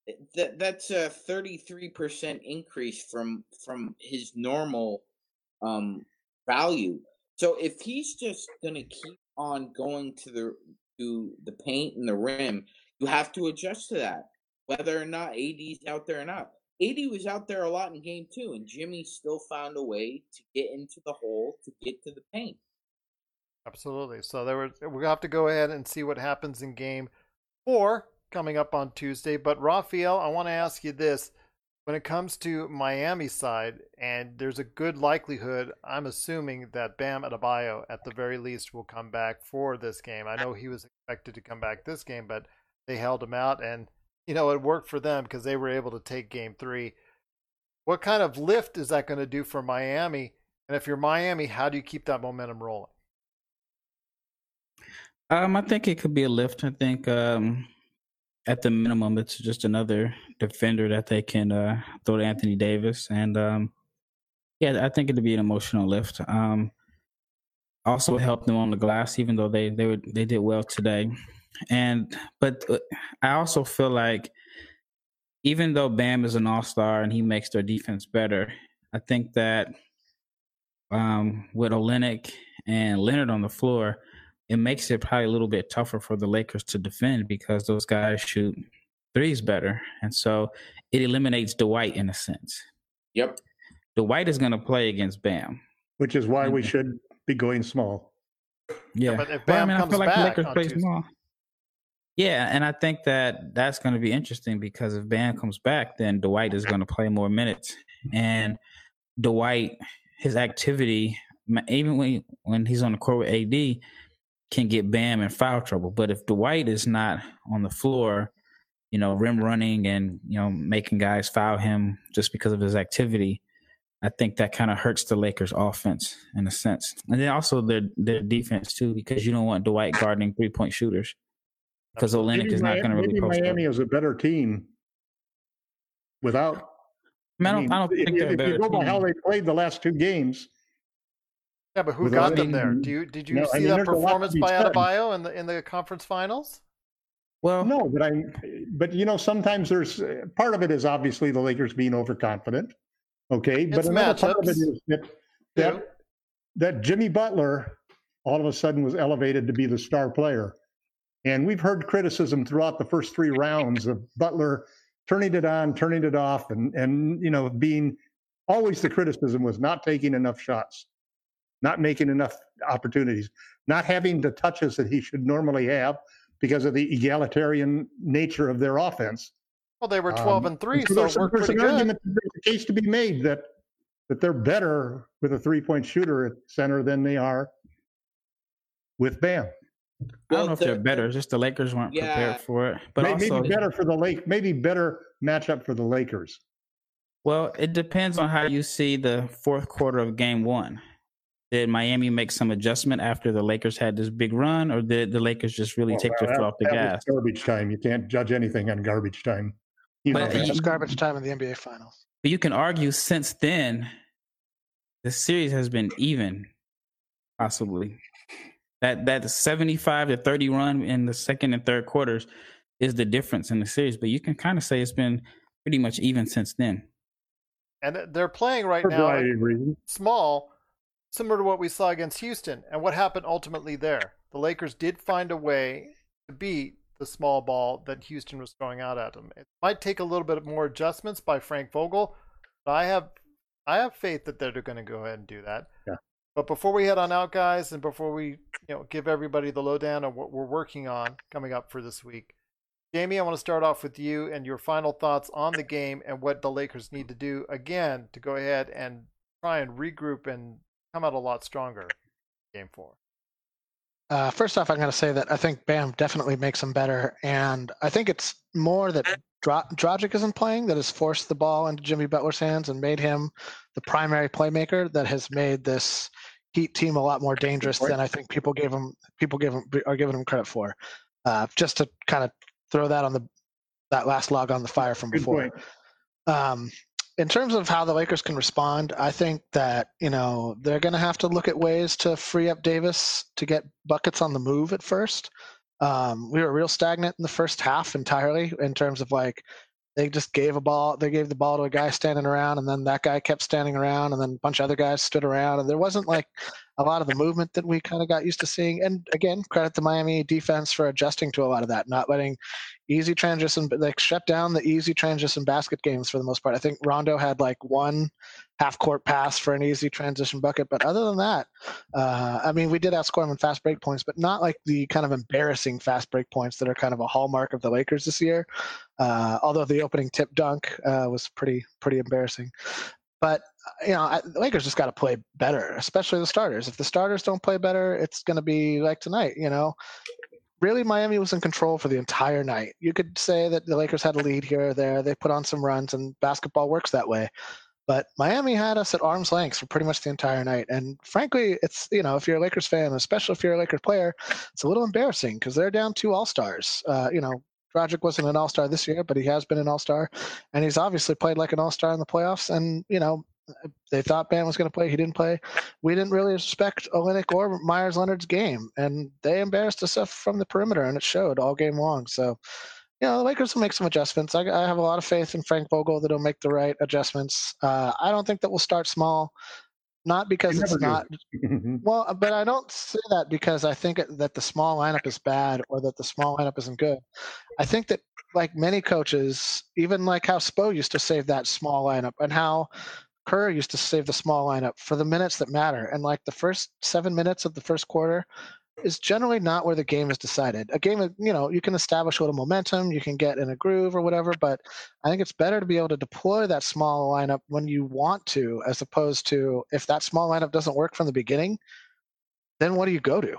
that that's a thirty-three percent increase from from his normal um value. So if he's just gonna keep on going to the to the paint and the rim, you have to adjust to that, whether or not A D's out there or not. A D was out there a lot in game two, and Jimmy still found a way to get into the hole to get to the paint. Absolutely. So there were, we'll have to go ahead and see what happens in game four coming up on Tuesday. But Raphael, I want to ask you this. When it comes to Miami's side, and there's a good likelihood, I'm assuming, that Bam Adebayo, at the very least, will come back for this game. I know he was expected to come back this game, but they held him out, and, you know, it worked for them because they were able to take game three. What kind of lift is that going to do for Miami? And if you're Miami, how do you keep that momentum rolling? Um, I think it could be a lift. I think um, at the minimum, it's just another defender that they can uh, throw to Anthony Davis. And, um, yeah, I think it'd be an emotional lift. Um, also helped them on the glass, even though they they were, they did well today. And but I also feel like even though Bam is an all-star and he makes their defense better, I think that um, with Olynyk and Leonard on the floor, it makes it probably a little bit tougher for the Lakers to defend because those guys shoot threes better. And so it eliminates Dwight in a sense. Yep. Dwight is going to play against Bam. Which is why we should be going small. Yeah. Yeah, but if Bam well, I mean, comes I feel like back the Lakers on play Tuesday- small. Yeah, and I think that that's going to be interesting because if Bam comes back, then Dwight is going to play more minutes. And Dwight, his activity, even when, when he's on the court with A D, can get Bam in foul trouble. But if Dwight is not on the floor, you know, rim running and, you know, making guys foul him just because of his activity, I think that kind of hurts the Lakers' offense in a sense. And then also their their defense too, because you don't want Dwight guarding three-point shooters because Olynyk Maybe is not going to really maybe post Miami up. is a better team without. I, mean, I, don't, I don't if, think they're a if better you go by team. how they played the last two games. Yeah, but who With got Olynyk them there? and- Do you did you No, I see mean, that there's a lot to performance be by said. Adebayo in the in the conference finals? Well, No, but I. But you know, sometimes there's uh, part of it is obviously the Lakers being overconfident. Okay, but It's another part of it matchups, is that too. that that Jimmy Butler all of a sudden was elevated to be the star player, and we've heard criticism throughout the first three rounds of Butler turning it on, turning it off, and and you know being always the criticism was not taking enough shots, not making enough opportunities, not having the touches that he should normally have because of the egalitarian nature of their offense. Well, they were twelve Um, and three, and so there's, it worked there's pretty an good. argument, there's a case to be made that that they're better with a three-point shooter at center than they are with Bam. I don't Well, know if the- they're better. It's just the Lakers weren't Yeah. prepared for it. But Maybe, also, maybe better for the Lake, maybe better matchup for the Lakers. well, it depends on how you see the fourth quarter of game one. Did Miami make some adjustment after the Lakers had this big run, or did the Lakers just really take Well, their foot that- off the that gas? was garbage time. You can't judge anything on garbage time. You know But that. you- It's garbage time in the N B A Finals. But you can argue since then, the series has been even, possibly. That that seventy-five to thirty run in the second and third quarters is the difference in the series. But you can kind of say it's been pretty much even since then. And they're playing right For a now variety of reasons. small, similar to what we saw against Houston. And what happened ultimately there? The Lakers did find a way to beat the small ball that Houston was throwing out at them. It might take a little bit more adjustments by Frank Vogel, but I have I have faith that they're going to go ahead and do that. Yeah. But before we head on out, guys, and before we you know give everybody the lowdown on what we're working on coming up for this week, Jamie, I want to start off with you and your final thoughts on the game and what the Lakers need to do again to go ahead and try and regroup and come out a lot stronger in game four. Uh, first off, I'm going to say that I think Bam definitely makes them better, and I think it's more that Dro- Dragic isn't playing that has forced the ball into Jimmy Butler's hands and made him the primary playmaker that has made this Heat team a lot more dangerous than I think people gave him people give him are giving him credit for. Uh, just to kind of throw that on the that last log on the fire from Good before. point. Um, in terms of how the Lakers can respond, I think that, you know, they're going to have to look at ways to free up Davis to get buckets on the move at first. Um, we were real stagnant in the first half entirely in terms of like They just gave a ball. They gave the ball to a guy standing around, and then that guy kept standing around, and then a bunch of other guys stood around, and there wasn't like a lot of the movement that we kind of got used to seeing. And again, credit the Miami defense for adjusting to a lot of that, not letting easy transition, but they shut down the easy transition basket games for the most part. I think Rondo had like one half-court pass for an easy transition bucket, but other than that, uh, I mean, we did outscore them in fast break points, but not like the kind of embarrassing fast break points that are kind of a hallmark of the Lakers this year. Uh, although the opening tip dunk uh, was pretty pretty embarrassing. But, you know, I, the Lakers just got to play better, especially the starters. If the starters don't play better, it's going to be like tonight, you know. Really, Miami was in control for the entire night. You could say that the Lakers had a lead here or there. They put on some runs, and basketball works that way. But Miami had us at arm's length for pretty much the entire night. And frankly, it's, you know, if you're a Lakers fan, especially if you're a Lakers player, it's a little embarrassing because they're down two All-Stars. Uh, you know, Dragic wasn't an All-Star this year, but he has been an All-Star. And he's obviously played like an All-Star in the playoffs. And, you know, they thought Bam was going to play. He didn't play. We didn't really respect Olynyk or Myers Leonard's game. And they embarrassed us from the perimeter, and it showed all game long. So, you know, the Lakers will make some adjustments. I, I have a lot of faith in Frank Vogel that he'll make the right adjustments. Uh, I don't think that we'll start small, not because You it's never not do. well, but I don't say that because I think that the small lineup is bad or that the small lineup isn't good. I think that, like many coaches, even like how Spo used to save that small lineup and how Kerr used to save the small lineup for the minutes that matter. And like the first seven minutes of the first quarter is generally not where the game is decided. A game, you know, you can establish a little momentum, you can get in a groove or whatever, but I think it's better to be able to deploy that small lineup when you want to, as opposed to if that small lineup doesn't work from the beginning, then what do you go to?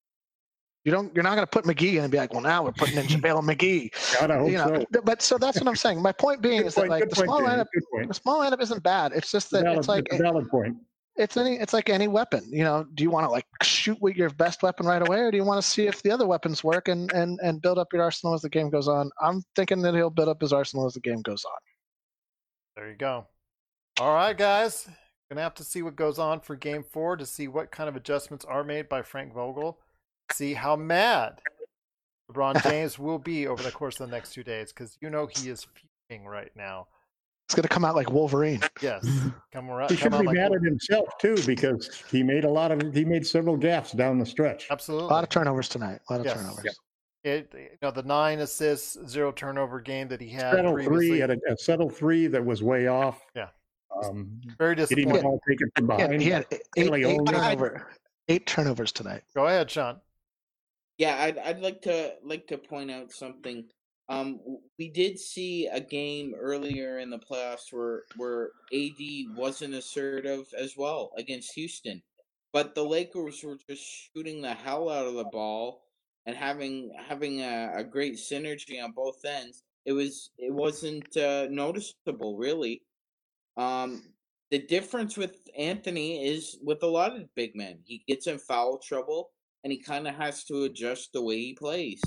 You don't. You're not going to put McGee in and be like, well, now we're putting in JaVale McGee. God, I hope You know, so. but so that's what I'm saying. My point being Good is that point, like good the point, small Jamie, lineup, good point. the small lineup isn't bad. It's just that Valid- it's like it's a valid point. it's any it's like any weapon. You know, do you want to like shoot with your best weapon right away, or do you want to see if the other weapons work and and and build up your arsenal as the game goes on? I'm thinking that he'll build up his arsenal as the game goes on. There you go. All right, guys. Gonna have to see what goes on for game four to see what kind of adjustments are made by Frank Vogel. See how mad LeBron James will be over the course of the next two days, because you know he is fuming right now. It's going to come out like Wolverine. Yes, come around. He should come be out like mad at himself too, because he made a lot of he made several gaffes down the stretch. absolutely. A lot of turnovers tonight. A lot of Yes. turnovers. Yep. It, you know, the nine assists, zero turnover game that he had Settle previously. three, had a, a settle three that was way off. Yeah. Um, Very he didn't disappointing. all take it from He had, behind. he had eight, Haley eight, Olden. turnover, eight turnovers tonight. Go ahead, Sean. Yeah, I'd I'd like to like to point out something. Um, we did see a game earlier in the playoffs where where A D wasn't assertive as well against Houston, but the Lakers were just shooting the hell out of the ball and having having a, a great synergy on both ends. It was it wasn't uh, noticeable really. Um, the difference with Anthony is with a lot of big men, he gets in foul trouble and he kind of has to adjust the way he plays.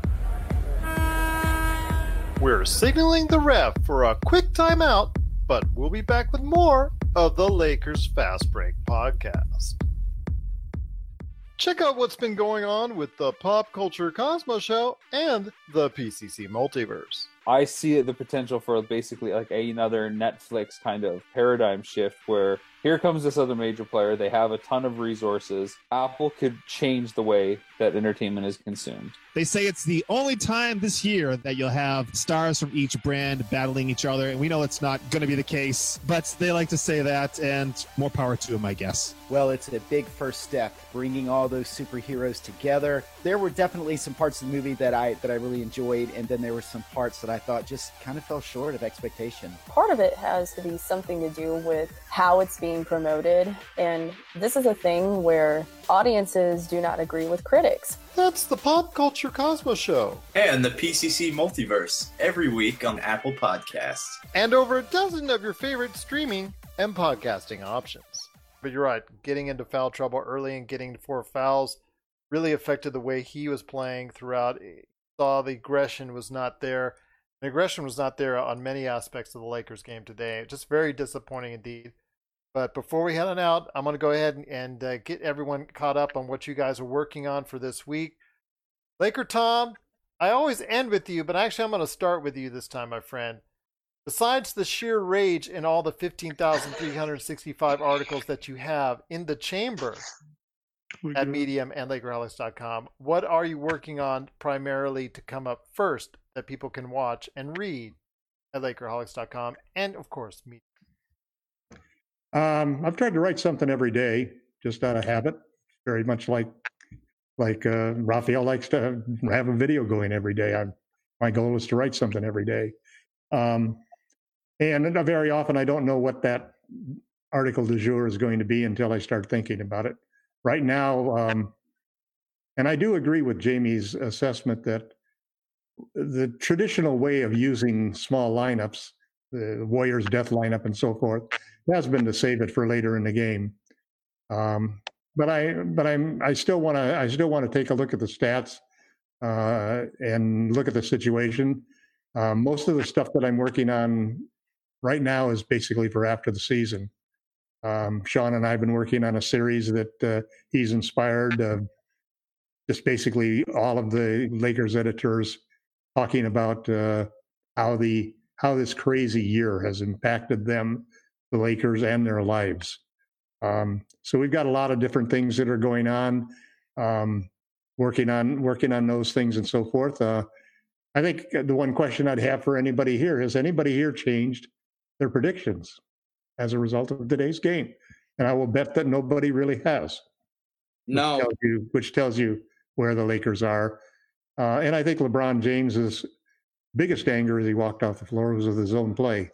We're signaling the ref for a quick timeout, but we'll be back with more of the Lakers Fast Break podcast. Check out what's been going on with the Pop Culture Cosmos Show and the P C C Multiverse. I see the potential for basically like another Netflix kind of paradigm shift where here comes this other major player. They have a ton of resources. Apple could change the way that entertainment is consumed. They say it's the only time this year that you'll have stars from each brand battling each other, and we know it's not going to be the case, but they like to say that, and more power to them, I guess. Well, it's a big first step, bringing all those superheroes together. There were definitely some parts of the movie that I that I really enjoyed, and then there were some parts that I thought just kind of fell short of expectation. Part of it has to be something to do with how it's being promoted, and this is a thing where audiences do not agree with critics. That's the Pop Culture Cosmos Show. And the P C C Multiverse, every week on Apple Podcasts. And over a dozen of your favorite streaming and podcasting options. But you're right, getting into foul trouble early and getting to four fouls really affected the way he was playing throughout. He saw the aggression was not there. The aggression was not there on many aspects of the Lakers game today. Just very disappointing indeed. But before we head on out, I'm going to go ahead and, and uh, get everyone caught up on what you guys are working on for this week. Laker Tom, I always end with you, but actually I'm going to start with you this time, my friend. besides the sheer rage in all the fifteen thousand three hundred sixty-five articles that you have in the chamber at Medium and Lakerholics dot com, what are you working on primarily to come up first that people can watch and read at Lakerholics dot com and, of course, Medium? Um, I've tried to write something every day, just out of habit. Very much like like uh, Raphael likes to have a video going every day. I, my goal is to write something every day. Um, and very often I don't know what that article du jour is going to be until I start thinking about it. Right now, um, and I do agree with Jamie's assessment that the traditional way of using small lineups, the Warriors death lineup and so forth, has been to save it for later in the game. Um, but I, but I'm, I still want to, I still want to take a look at the stats uh, and look at the situation. Um, most of the stuff that I'm working on right now is basically for after the season. Um, Sean and I have been working on a series that uh, he's inspired. Uh, just basically all of the Lakers editors talking about uh, how the how this crazy year has impacted them, the Lakers, and their lives. Um, so we've got a lot of different things that are going on, um, working on working on those things and so forth. Uh, I think the one question I'd have for anybody here is: anybody here changed their predictions as a result of today's game? And I will bet that nobody really has. No. Which tells you, which tells you where the Lakers are. Uh, and I think LeBron James's biggest anger as he walked off the floor was with his own play.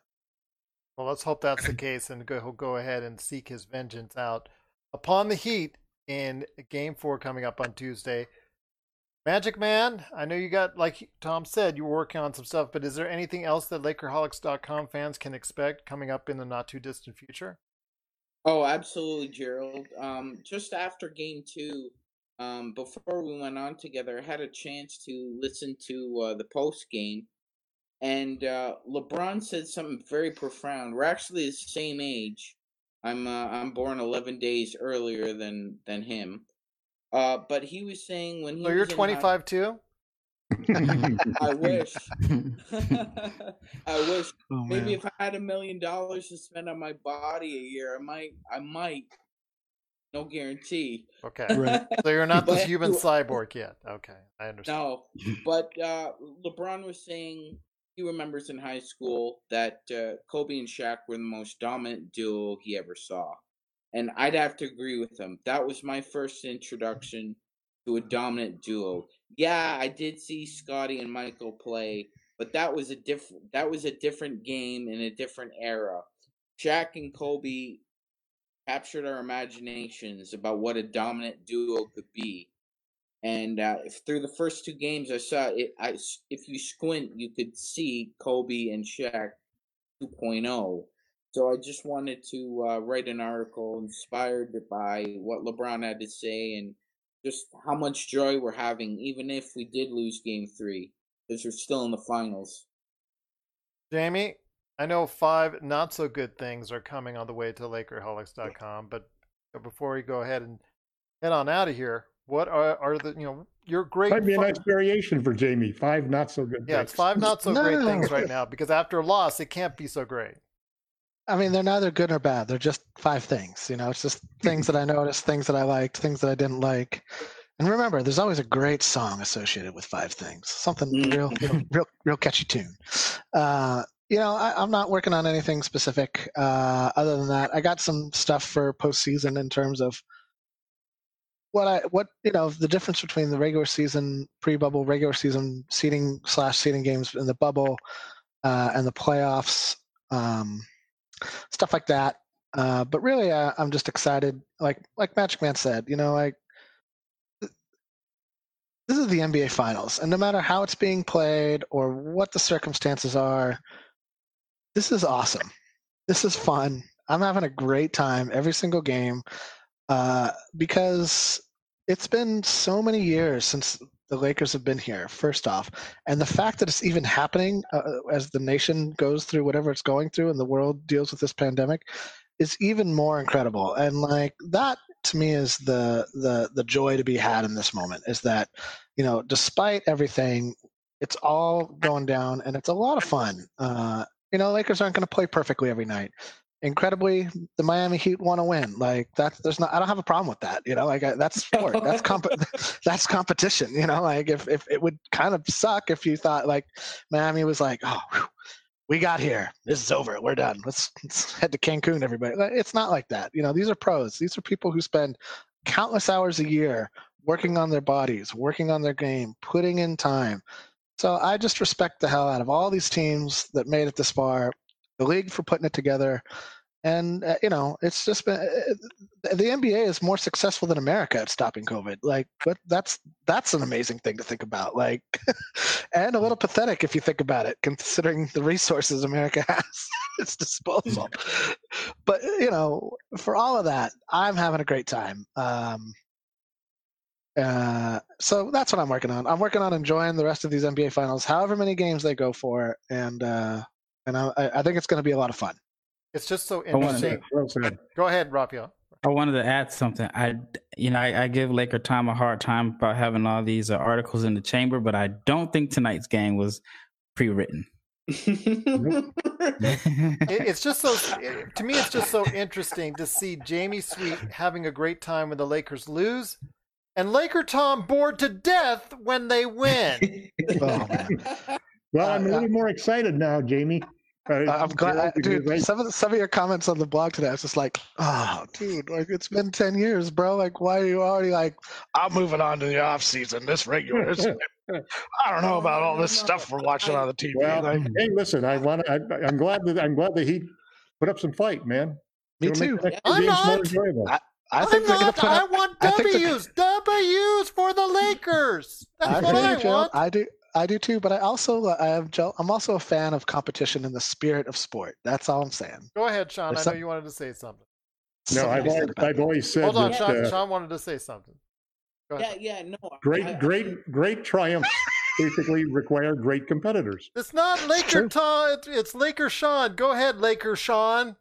Well, let's hope that's the case, and go, he'll go ahead and seek his vengeance out upon the Heat in Game Four coming up on Tuesday. Magic Man, I know you got, like Tom said, you were working on some stuff, but is there anything else that Lakerholics dot com fans can expect coming up in the not too distant future? Oh, absolutely, Gerald. Um, just after Game Two, um, before we went on together, I had a chance to listen to uh, the post game. And uh, LeBron said something very profound. We're actually the same age. I'm uh, I'm born eleven days earlier than than him. Uh, but he was saying when he so was you're in twenty-five high... too? I wish. I wish. Oh, Maybe man. if I had a million dollars to spend on my body a year, I might. I might. No guarantee. Okay. Right. So you're not But this human anyway- cyborg yet. Okay, I understand. No, but uh, LeBron was saying he remembers in high school that uh, Kobe and Shaq were the most dominant duo he ever saw. And I'd have to agree with him. That was my first introduction to a dominant duo. Yeah, I did see Scottie and Michael play, but that was a different that was a different game in a different era. Shaq and Kobe captured our imaginations about what a dominant duo could be. And uh, if through the first two games, I saw it. I, if you squint, you could see Kobe and Shaq two point oh. So I just wanted to uh, write an article inspired by what LeBron had to say and just how much joy we're having, even if we did lose Game Three, because we're still in the finals. Jamie, I know five not so good things are coming on the way to Lakerholics dot com, but before we go ahead and head on out of here, what are, are the, you know, your great... Might be a fi- nice variation for Jamie. Five not so good Yeah, things. it's five not so great No. things right now, because after a loss, it can't be so great. I mean, they're neither good nor bad. They're just five things. You know, it's just things that I noticed, things that I liked, things that I didn't like. And remember, there's always a great song associated with five things. Something real, real, real, real catchy tune. Uh, you know, I, I'm not working on anything specific. Uh, other than that, I got some stuff for postseason in terms of what I, what you know, the difference between the regular season, pre-bubble, regular season seeding slash seeding games in the bubble, uh, and the playoffs. Um, stuff like that. Uh, but really, uh, I'm just excited. Like like Magic Man said, you know, like this is the N B A Finals, and no matter how it's being played or what the circumstances are, this is awesome. This is fun. I'm having a great time every single game uh, because it's been so many years since the Lakers have been here, first off. And the fact that it's even happening uh, as the nation goes through whatever it's going through and the world deals with this pandemic is even more incredible. And like that to me is the the the joy to be had in this moment, is that, you know, despite everything, it's all going down and it's a lot of fun. Uh, You know, Lakers aren't going to play perfectly every night. Incredibly, the Miami Heat want to win. Like that's there's not. I don't have a problem with that. You know, like I, that's sport. That's comp. That's competition. You know, like if if it would kind of suck if you thought like Miami was like, oh, whew, we got here. This is over. We're done. Let's, let's head to Cancun, everybody. It's not like that. You know, these are pros. These are people who spend countless hours a year working on their bodies, working on their game, putting in time. So I just respect the hell out of all these teams that made it this far, the league for putting it together. And, uh, you know, it's just been uh, the N B A is more successful than America at stopping COVID. Like, but that's that's an amazing thing to think about. Like, and a little pathetic if you think about it, considering the resources America has at its disposal. But, you know, for all of that, I'm having a great time. Um, uh, so that's what I'm working on. I'm working on enjoying the rest of these N B A finals, however many games they go for. And, uh, and I, I think it's going to be a lot of fun. It's just so interesting. Well said. Go ahead, Raphael. I wanted to add something. I, you know, I, I give Laker Tom a hard time about having all these uh, articles in the chamber, but I don't think tonight's game was pre-written. it, it's just so. It, to me, it's just so interesting to see Jamie Sweet having a great time when the Lakers lose, and Laker Tom bored to death when they win. Oh, well, I'm a little more excited now, Jamie. Uh, I'm glad, I, dude. Some of the, some of your comments on the blog today, I was just like, "Oh, dude, like it's been ten years, bro. Like, why are you already like, I'm moving on to the off season, this regular. I don't know about all this stuff we're watching on the T V." Well, like, hey, listen, I want. I, I'm glad that I'm glad that he put up some fight, man. Me It'll too. make the I'm games more not. enjoyable. I, I I'm think they're gonna not. put I up, want I think W's. W's for the Lakers. That's I what feel I you, Joe. want. I do. I do too, but I also I am I'm also a fan of competition in the spirit of sport. That's all I'm saying. Go ahead, Sean. There's I know some- you wanted to say something. No, I've Somebody said always, about I've always said Hold on, that Sean. uh, Sean wanted to say something. Go Yeah, ahead. yeah, no. great, I- great, great triumphs basically require great competitors. It's not Laker true. Tom. It's, it's Laker Sean. Go ahead, Laker Sean.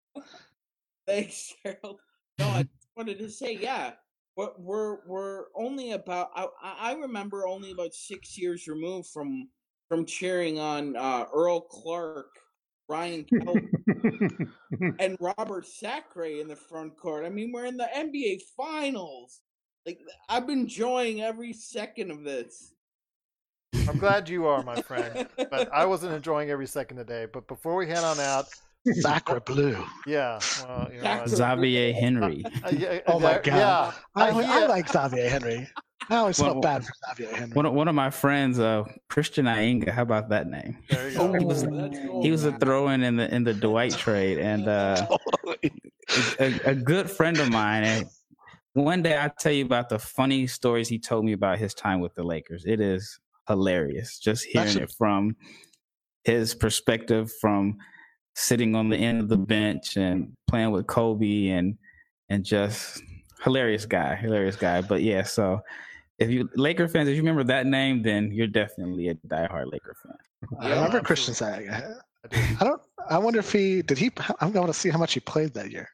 Thanks, Gerald. No, I just wanted to say, yeah, we're we're, we're only about. I, I remember only about six years removed from from cheering on uh, Earl Clark, Ryan Kelly, and Robert Sacre in the front court. I mean, we're in the N B A Finals. Like, I've been enjoying every second of this. I'm glad you are, my friend. But I wasn't enjoying every second today. But before we head on out, Sacre bleu. yeah, well, you know, Xavier Henry. uh, yeah, Oh my yeah, God. yeah. I, Uh, he, I uh, like Xavier Henry. I always Well, felt bad for Xavier Henry. One of, one of my friends, uh, Christian Ainga. How about that name? There you go. He was Let's go, he was a man. throw-in in the in the Dwight trade, and uh, Totally. a, a good friend of mine. And one day I'll tell you about the funny stories he told me about his time with the Lakers. It is hilarious just hearing should- it from his perspective, from sitting on the end of the bench and playing with Kobe, and and just hilarious guy, hilarious guy. But yeah, so if you Laker fans, if you remember that name, then you're definitely a diehard Laker fan. I Yeah, remember absolutely. Christian Zag. I do. I don't. I wonder if he did. He. I'm going to see how much he played that year.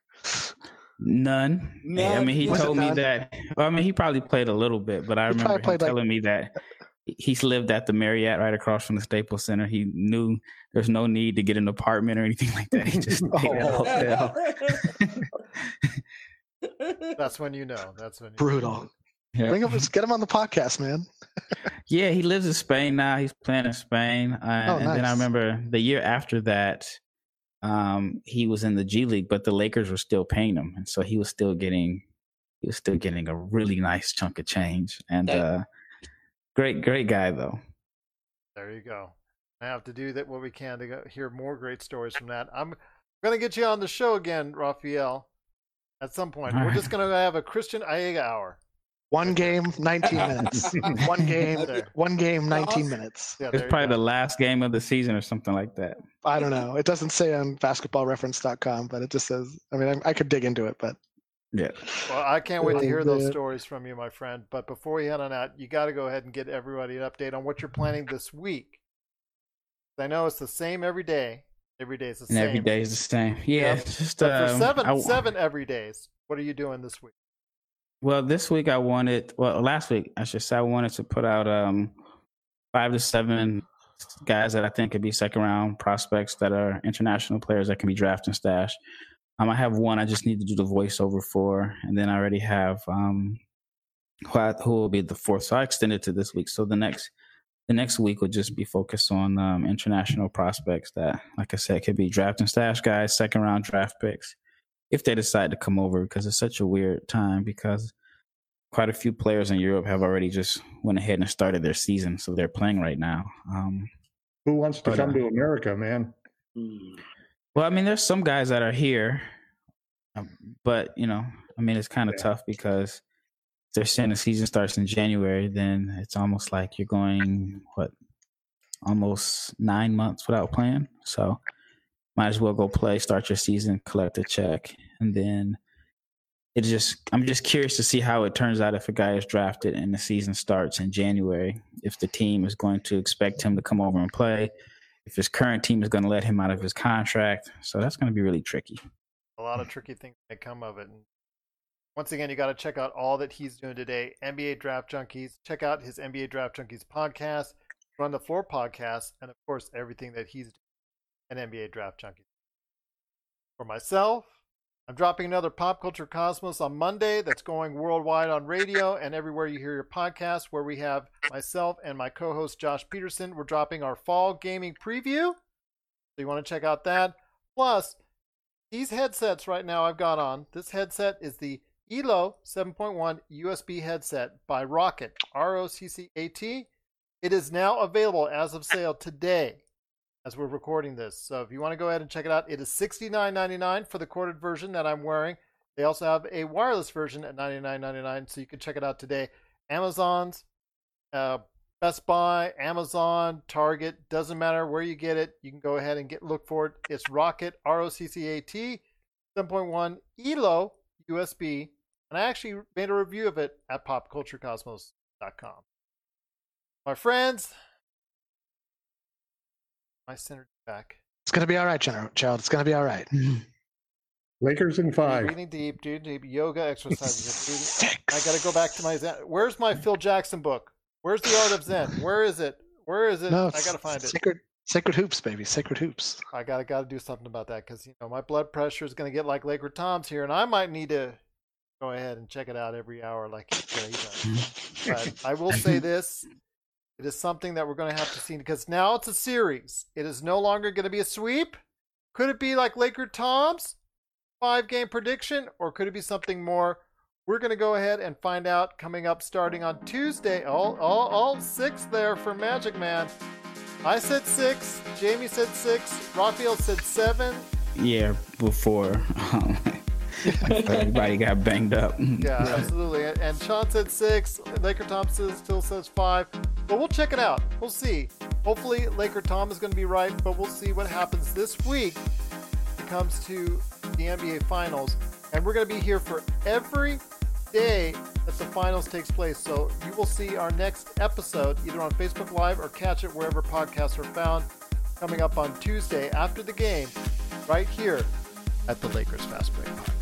None. None. I mean, he Was it told me none? that. Well, I mean, he probably played a little bit, but I He remember probably him played, like- telling me that he's lived at the Marriott right across from the Staples Center. He knew there's no need to get an apartment or anything like that. He just stayed at a Oh. hotel. That's when you know. That's when you Brutal. Yeah. Bring him. Let's get him on the podcast, man. Yeah, he lives in Spain now. He's playing in Spain. Uh, Oh, and then I nice. remember the year after that, um, he was in the G League, but the Lakers were still paying him, and so he was still getting he was still getting a really nice chunk of change. And That- uh, great, great guy though. There you go. I have to do that what we can to go, hear more great stories from that. I'm going to get you on the show again, Raphael, at some point. All We're right. just going to have a Christian Aiga hour. One game, nineteen minutes. One game, There. one game, nineteen minutes. Yeah, It's there you probably go. the last game of the season or something like that. I don't know. It doesn't say on basketball reference dot com, but it just says. I mean, I, I could dig into it, but Yeah. Well, I can't wait to hear Oh, those man. stories from you, my friend. But before we head on out, you got to go ahead and get everybody an update on what you're planning this week. I know it's the same every day. Every day is the And same. every day is the same. Yeah. Yep. Just But for um, seven, I- seven every days, what are you doing this week? Well, this week I wanted, well, last week I should say, I wanted to put out um five to seven guys that I think could be second round prospects that are international players that can be drafted and stashed. Um, I have one I just need to do the voiceover for, and then I already have um, who, I, who will be the fourth. So I extended to this week. So the next the next week will just be focused on um, international prospects that, like I said, could be draft and stash guys, second round draft picks, if they decide to come over, because it's such a weird time because quite a few players in Europe have already just went ahead and started their season, so they're playing right now. Um, Who wants to but, come uh, to America, man? Well, I mean, there's some guys that are here, um, but, you know, I mean, it's kind of Yeah. tough because if they're saying the season starts in January, then it's almost like you're going, what, almost nine months without playing. So might as well go play, start your season, collect a check, and then it just, I'm just curious to see how it turns out if a guy is drafted and the season starts in January, if the team is going to expect him to come over and play, if his current team is going to let him out of his contract. So that's going to be really tricky. A lot of tricky things may come of it. And once again, you got to check out all that he's doing today. N B A Draft Junkies. Check out his N B A Draft Junkies podcast, Run the Floor podcast, and of course, everything that he's doing at N B A Draft Junkies. For myself, I'm dropping another Pop Culture Cosmos on Monday that's going worldwide on radio and everywhere you hear your podcast, where we have myself and my co-host Josh Peterson. We're dropping our fall gaming preview. So you want to check out that. Plus, these headsets right now I've got on. This headset is the E L O seven point one U S B headset by Rocket, R O C C A T. It is now available as of sale today as we're recording this. So if you want to go ahead and check it out, it is sixty-nine ninety-nine for the corded version that I'm wearing. They also have a wireless version at ninety-nine ninety-nine, so you can check it out today. Amazon's, uh, Best Buy, Amazon, Target, doesn't matter where you get it. You can go ahead and get look for it. It's Rocket, R O C C A T, seven point one E L O U S B, and I actually made a review of it at pop culture cosmos dot com. My friends, my synergy back. It's going to be all right, General Gerald. It's going to be all right. Lakers in five. Breathing deep, dude. Deep yoga exercises. I got to go back to my Zen. Where's my Phil Jackson book? Where's the Art of Zen? Where is it? Where is it? No, I got to find it. Sacred, sacred hoops, baby. Sacred hoops. I got to got to do something about that because you know my blood pressure is going to get like Laker Tom's here, and I might need to go ahead and check it out every hour like he does. But I will say this. It is something that we're going to have to see because now it's a series. It is no longer going to be a sweep. Could it be like Laker Tom's five-game prediction, or could it be something more? We're going to go ahead and find out coming up starting on Tuesday. All, all, all six there for Magic Man. I said six. Jamie said six. Raphael said seven. Yeah, before um, everybody got banged up. Yeah, absolutely. And Sean said six. Laker Tom says, still says five. But we'll check it out. We'll see. Hopefully, Laker Tom is going to be right, but we'll see what happens this week when it comes to the N B A Finals. And we're going to be here for every day that the Finals takes place. So you will see our next episode either on Facebook Live or catch it wherever podcasts are found coming up on Tuesday after the game right here at the Lakers Fast Break Podcast.